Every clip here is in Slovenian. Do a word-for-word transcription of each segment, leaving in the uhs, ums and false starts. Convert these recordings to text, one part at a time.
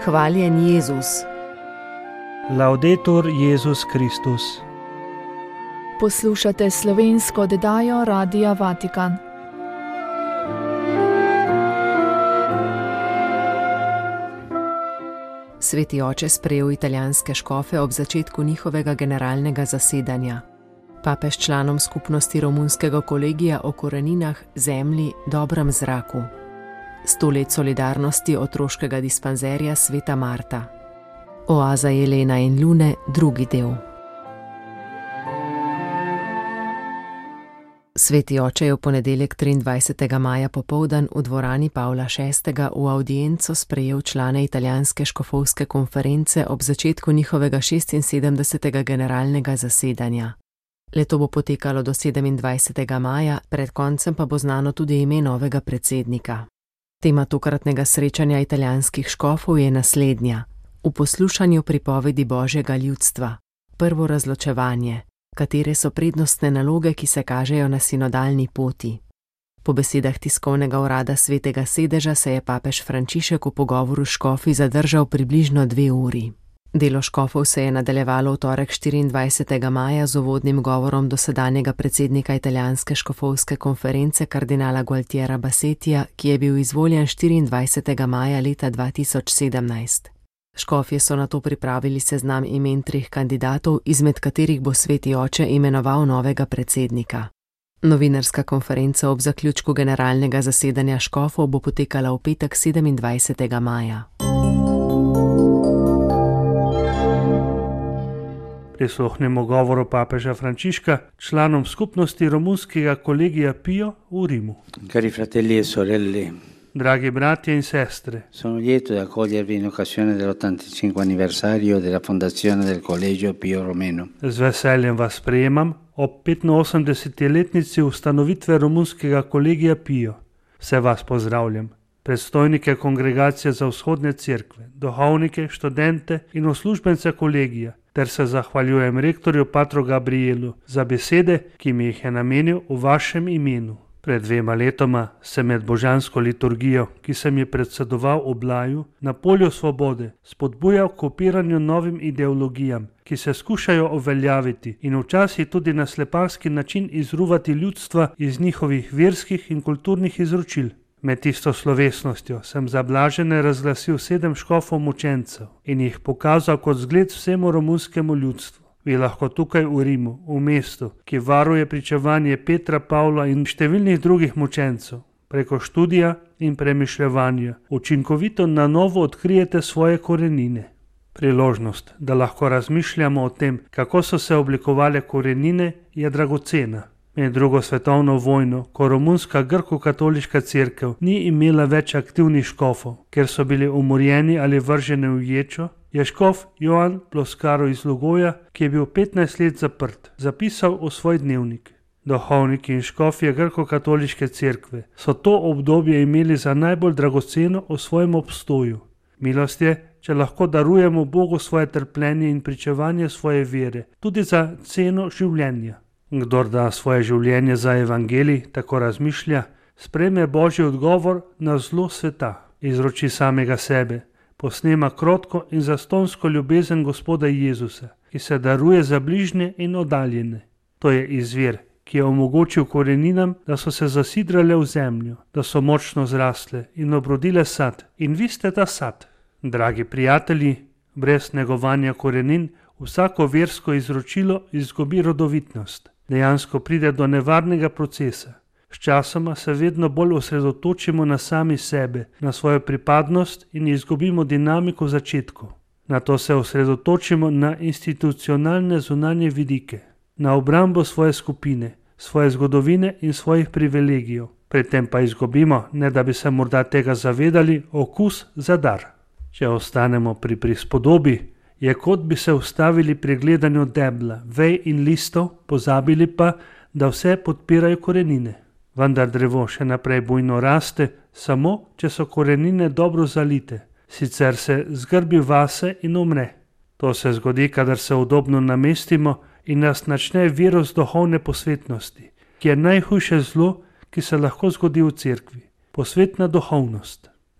Hvaljen Jezus. Laudetur Jezus Kristus. Poslušate slovensko oddajo Radia Vatikan. Sveti oče sprejel italijanske škofe ob začetku njihovega generalnega zasedanja. Papež članom skupnosti romunskega kolegija o koreninah, zemlji, dobrem zraku. Sto let solidarnosti otroškega dispanzerja Sveta Marta. Oaza Jelena in Lune, drugi del. Sveti oče je v ponedeljek triindvajsetega maja popoldan v dvorani Pavla šestega v avdienco sprejel člane italijanske škofovske konference ob začetku njihovega šestinsedemdesetega generalnega zasedanja. Leto bo potekalo do sedemindvajsetega maja, pred koncem pa bo znano tudi ime novega predsednika. Tema tokratnega srečanja italijanskih škofov je naslednja: v poslušanju pripovedi Božjega ljudstva, prvo razločevanje, katere so prednostne naloge, ki se kažejo na sinodalni poti. Po besedah tiskovnega urada Svetega sedeža se je papež Frančišek v pogovoru s škofi zadržal približno dve uri. Delo škofov se je nadaljevalo v torek štiriindvajsetega maja z uvodnim govorom dosedanjega predsednika italijanske škofovske konference kardinala Gualtiera Bassettija, ki je bil izvoljen štiriindvajsetega maja leta dva tisoč sedemnajst. Škofje so nato pripravili seznam imen treh kandidatov, izmed katerih bo sveti oče imenoval novega predsednika. Novinarska konferenca ob zaključku generalnega zasedanja škofov bo potekala v petek sedemindvajsetega maja. Prisluhnemo govoru papeža Frančiška članom skupnosti romunskega kolegija Pio v Rimu. Cari fratelli e sorelle, Dragi bratje in sestre, sono lieto di accogliervi in occasione dell'ottantacinque anniversario della fondazione del Collegio Pio Romeno. z veseljem vas sprejemam ob petinosemdeseti letnici ustanovitve romunskega kolegija Pio. Vse vas pozdravljam. Predstojnike kongregacije za vzhodne cerkve, duhovnike, študente in uslužbence kolegija, ter se zahvaljujem rektorju patru Gabrielu za besede, ki mi jih je namenil v vašem imenu. Pred dvema letoma sem med božansko liturgijo, ki sem ji predsedoval v Blaju, na polju svobode, spodbujal k upiranju novim ideologijam, ki se skušajo uveljaviti in včasih tudi na sleparski način izruvati ljudstva iz njihovih verskih in kulturnih izročil. Med tisto slovesnostjo sem za blažene razglasil sedem škofov mučencev in jih pokazal kot zgled vsemu romunskemu ljudstvu. Vi lahko tukaj v Rimu, v mestu, ki varuje pričevanje Petra, Pavla in številnih drugih mučencev, preko študija in premišljevanja, učinkovito na novo odkrijete svoje korenine. Priložnost, da lahko razmišljamo o tem, kako so se oblikovale korenine, je dragocena. Med drugo svetovno vojno, ko romunska grko-katoliška cerkev ni imela več aktivnih škofov, ker so bili umorjeni ali vrženi v ječo, je škof Joan Ploskaro iz Lugoja, ki je bil petnajst let zaprt, zapisal v svoj dnevnik. Duhovniki in škofje grko-katoliške cerkve so to obdobje imeli za najbolj dragoceno v svojem obstoju. Milost je, če lahko darujemo Bogu svoje trpljenje in pričevanje svoje vere, tudi za ceno življenja. Kdor da svoje življenje za evangelij, tako razmišlja, sprejme Božji odgovor na zlo sveta, izroči samega sebe, posnema krotko in zastonsko ljubezen Gospoda Jezusa, ki se daruje za bližnje in oddaljene. To je izvir, ki je omogočil koreninam, da so se zasidrale v zemljo, da so močno zrasle in obrodile sad, in vi ste ta sad. Dragi prijatelji, brez negovanja korenin vsako versko izročilo izgubi rodovitnost. Dejansko pride do nevarnega procesa. Sčasoma se vedno bolj osredotočimo na sami sebe, na svojo pripadnost in izgubimo dinamiko začetkov. Nato se osredotočimo na institucionalne zunanje vidike, na obrambo svoje skupine, svoje zgodovine in svojih privilegijev. Pri tem pa izgubimo, ne da bi se morda tega zavedali, okus za dar. Če ostanemo pri prispodobi, je kot bi se ustavili pri gledanju debla, vej in listov, pozabili pa, da vse podpirajo korenine. Vendar drevo še naprej bujno raste, samo če so korenine dobro zalite, sicer se zgrbi vase in umre. To se zgodi, kadar se udobno namestimo in nas načne virus duhovne posvetnosti, ki je najhujše zlo, ki se lahko zgodi v cerkvi. Posvetna duhovnost.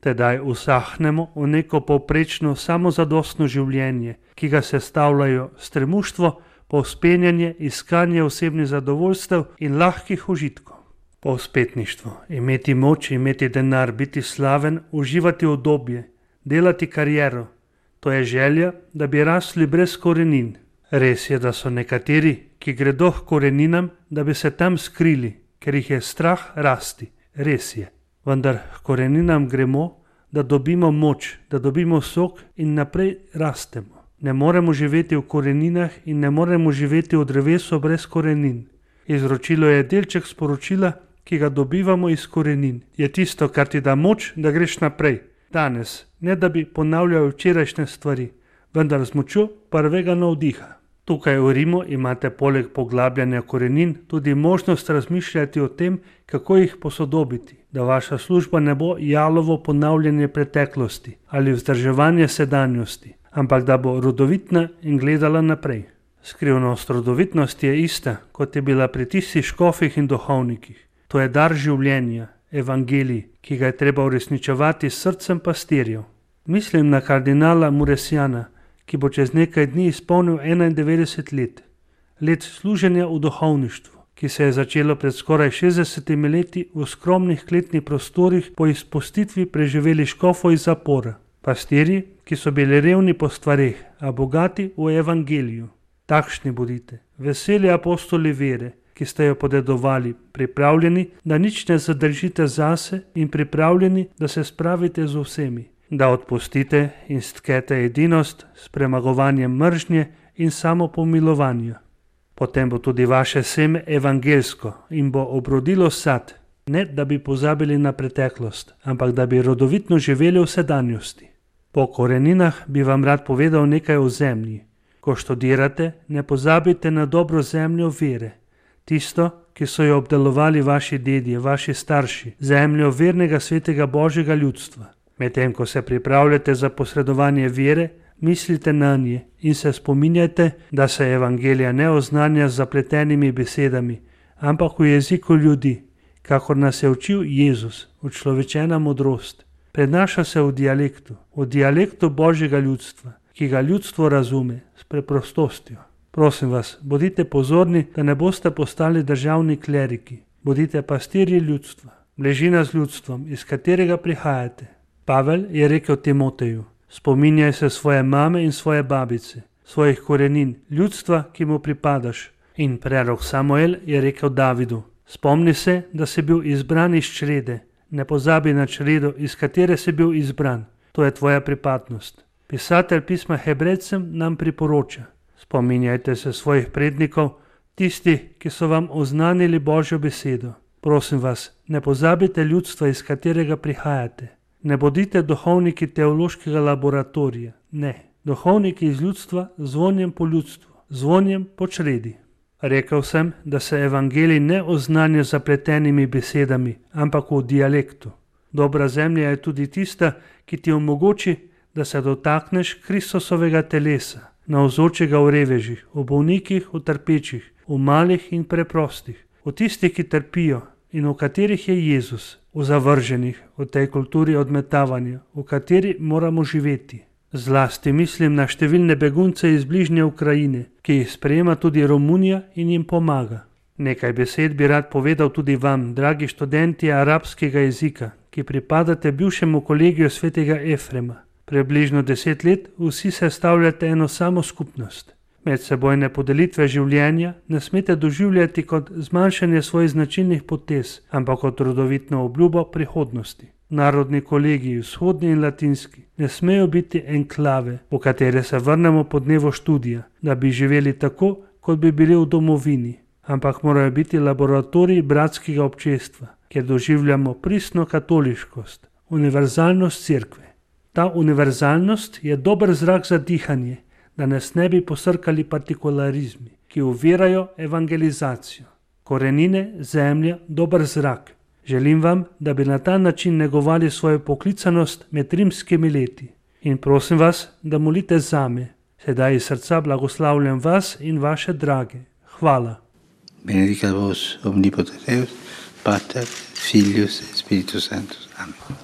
Tedaj usahnemo v neko povprečno samozadostno življenje, ki ga sestavljajo stremuštvo, povzpenjanje, iskanje osebnih zadovoljstev in lahkih užitkov. Povzpetništvo, imeti moč, imeti denar, biti slaven, uživati udobje, delati kariero. To je želja, da bi rasli brez korenin. Res je, da so nekateri, ki gredo k koreninam, da bi se tam skrili, ker jih je strah rasti. Res je. Vendar k koreninam gremo, da dobimo moč, da dobimo sok in naprej rastemo. Ne moremo živeti v koreninah in ne moremo živeti v drevesu brez korenin. Izročilo je delček sporočila, ki ga dobivamo iz korenin. Je tisto, kar ti da moč, da greš naprej. Danes, ne da bi ponavljal včerajšnje stvari, vendar z močjo prvega navdiha. Tukaj v Rimu imate poleg poglabljanja korenin tudi možnost razmišljati o tem, kako jih posodobiti, da vaša služba ne bo jalovo ponavljanje preteklosti ali vzdrževanje sedanjosti, ampak da bo rodovitna in gledala naprej. Skrivnost rodovitnosti je ista, kot je bila pri tistih škofih in duhovnikih. To je dar življenja, evangelij, ki ga je treba uresničevati s srcem pastirjev. Mislim na kardinala Muresjana, ki bo čez nekaj dni izpolnil enaindevetdeset let. Let služenja v duhovništvu, ki se je začelo pred skoraj šestdesetimi leti v skromnih kletnih prostorih po izpustitvi preživeli škofov iz zapora. Pastirji, ki so bili revni po stvareh, a bogati v evangeliju. Takšni bodite, veseli apostoli vere, ki ste jo podedovali, pripravljeni, da nič ne zadržite zase in pripravljeni, da se spravite z vsemi, da odpustite in stkete edinost s premagovanjem mržnje in samopomilovanja. Potem bo tudi vaše seme evangelsko in bo obrodilo sad, ne da bi pozabili na preteklost, ampak da bi rodovitno živeli v sedanjosti. Po koreninah bi vam rad povedal nekaj o zemlji. Ko študirate, ne pozabite na dobro zemljo vere. Tisto, ki so jo obdelovali vaši dedje, vaši starši, zemljo vernega svetega Božjega ljudstva. Medtem, ko se pripravljate za posredovanje vere, mislite na nje in se spominjajte, da se evangelija ne oznanja z zapletenimi besedami, ampak v jeziku ljudi, kakor nas je učil Jezus, učlovečena modrost. Prenaša se v dialektu, v dialektu Božjega ljudstva, ki ga ljudstvo razume s preprostostjo. Prosim vas, bodite pozorni, da ne boste postali državni kleriki. Bodite pastirji ljudstva, bližina z ljudstvom, iz katerega prihajate. Pavel je rekel Timoteju, spominjaj se svoje mame in svoje babice, svojih korenin, ljudstva, ki mu pripadaš. In prerok Samuel je rekel Davidu, spomni se, da si bil izbran iz črede, ne pozabi na čredo, iz katere si bil izbran. To je tvoja pripadnost. Pisatelj pisma Hebrejcem nam priporoča, spominjajte se svojih prednikov, tistih, ki so vam oznanili Božjo besedo. Prosim vas, ne pozabite ljudstva, iz katerega prihajate. Ne bodite duhovniki teološkega laboratorija, ne, duhovniki iz ljudstva zvonjem po ljudstvu, zvonjem po čredi. Rekel sem, da se evangelij ne oznanja zapletenimi besedami, ampak v dialektu. Dobra zemlja je tudi tista, ki ti omogoči, da se dotakneš Kristusovega telesa, navzočega v revežih, v bolnikih, v trpečih, v malih in preprostih, v tistih, ki trpijo in v katerih je Jezus, v zavrženih, v tej kulturi odmetavanja, v kateri moramo živeti. Zlasti mislim na številne begunce iz bližnje Ukrajine, ki jih sprejema tudi Romunija in jim pomaga. Nekaj besed bi rad povedal tudi vam, dragi študenti arabskega jezika, ki pripadate bivšemu kolegiju svetega Efrema. Približno deset let vsi sestavljate eno samo skupnost. Medsebojne podelitve življenja ne smete doživljati kot zmanjšanje svojih značilnih potez, ampak kot rodovitno obljubo prihodnosti. Narodni kolegiji, vzhodni in latinski, ne smejo biti enklave, v katere se vrnemo po dnevu študija, da bi živeli tako, kot bi bili v domovini, ampak morajo biti laboratoriji bratskega občestva, kjer doživljamo pristno katoliškost, univerzalnost cerkve. Ta univerzalnost je dober zrak za dihanje, da nas ne bi posrkali partikularizmi, ki ovirajo evangelizacijo. Korenine, zemlja, dober zrak. Želim vam, da bi na ta način negovali svojo poklicanost med rimskimi leti. In prosim vas, da molite zame. Sedaj iz srca blagoslavljam vas in vaše drage. Hvala. Benedicat vos omnipotens Deus, Pater, Filius et Spiritus Sanctus. Amen.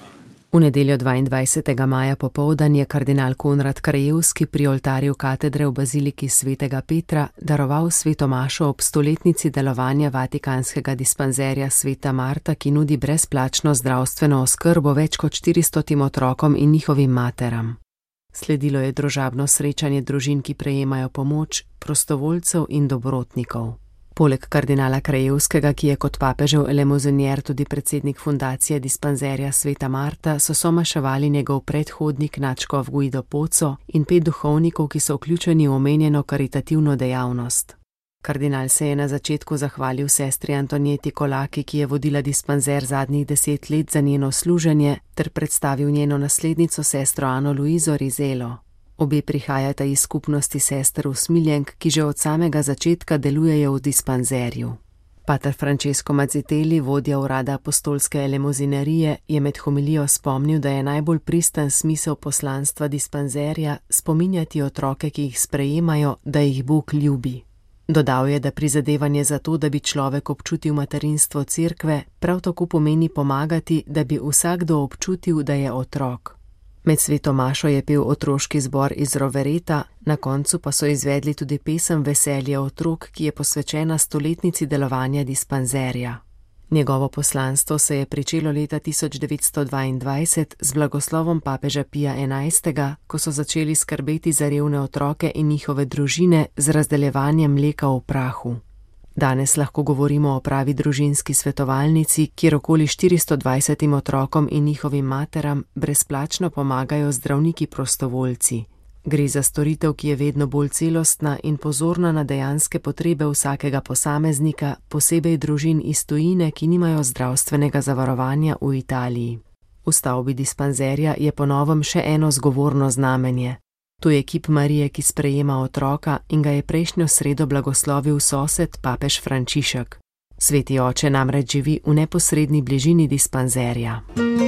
V nedeljo dvaindvajsetega maja popoldan je kardinal Konrad Krajewski pri oltarju katedre v baziliki svetega Petra daroval sveto mašo ob stoletnici delovanja vatikanskega dispanzerja sveta Marta, ki nudi brezplačno zdravstveno oskrbo več kot štiristotim otrokom in njihovim materam. Sledilo je družabno srečanje družin, ki prejemajo pomoč, prostovoljcev in dobrotnikov. Poleg kardinala Krajewskega, ki je kot papežev elemozonier tudi predsednik fundacije dispanzerja sveta Marta, so somaševali njegov predhodnik nadškof Guido Pozzo in pet duhovnikov, ki so vključeni v omenjeno karitativno dejavnost. Kardinal se je na začetku zahvalil sestri Antonieti Kolaki, ki je vodila dispanzer zadnjih deset let za njeno služenje, ter predstavil njeno naslednico sestro Ano Luizo Rizelo. Obe prihajata iz skupnosti sester usmiljenk, ki že od samega začetka delujejo v dispanzerju. Pater Francesco Mazzitelli, vodja urada apostolske elemozinerije, je med homilijo spomnil, da je najbolj pristen smisel poslanstva dispanzerja spominjati otroke, ki jih sprejemajo, da jih Bog ljubi. Dodal je, da prizadevanje za to, da bi človek občutil materinstvo cerkve, prav tako pomeni pomagati, da bi vsakdo občutil, da je otrok. Med sveto mašo je pel otroški zbor iz Rovereta, na koncu pa so izvedli tudi pesem Veselje otrok, ki je posvečena stoletnici delovanja dispanzerja. Njegovo poslanstvo se je pričelo leta tisoč devetsto dvaindvajset z blagoslovom papeža Pija enajstega, ko so začeli skrbeti za revne otroke in njihove družine z razdeljevanjem mleka v prahu. Danes lahko govorimo o pravi družinski svetovalnici, kjer okoli štiristo dvajsetim otrokom in njihovim materam brezplačno pomagajo zdravniki prostovoljci. Gre za storitev, ki je vedno bolj celostna in pozorna na dejanske potrebe vsakega posameznika, posebej družin iz tujine, ki nimajo zdravstvenega zavarovanja v Italiji. V stavbi dispanzerja je po novem še eno zgovorno znamenje. To je kip Marije, ki sprejema otroka in ga je prejšnjo sredo blagoslovil sosed papež Frančišek. Sveti oče namreč živi v neposredni bližini dispanzerja.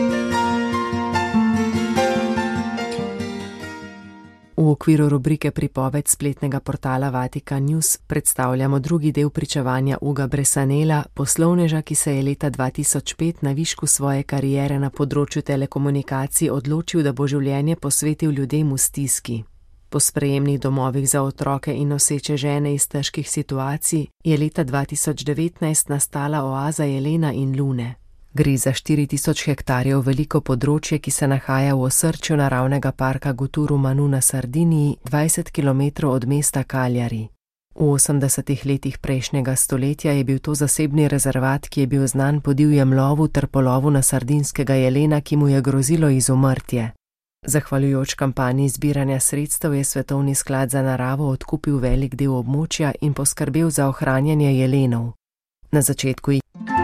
V okviru rubrike Pripoved spletnega portala Vatikan News predstavljamo drugi del pričevanja Uga Bresanela, poslovneža, ki se je leta dva tisoč pet na višku svoje kariere na področju telekomunikacij odločil, da bo življenje posvetil ljudem v stiski. Po sprejemnih domovih za otroke in noseče žene iz težkih situacij je leta dva tisoč devetnajst nastala oaza Jelena in Lune. Gre za štiri tisoč hektarjev veliko področje, ki se nahaja v osrčju naravnega parka Guturu Manu na Sardiniji, dvajset kilometrov od mesta Cagliari. V osemdesetih letih prejšnjega stoletja je bil to zasebni rezervat, ki je bil znan po divjem lovu ter polovu na sardinskega jelena, ki mu je grozilo izumrtje. Zahvaljujoč kampanji zbiranja sredstev je Svetovni sklad za naravo odkupil velik del območja in poskrbel za ohranjanje jelenov. Na začetku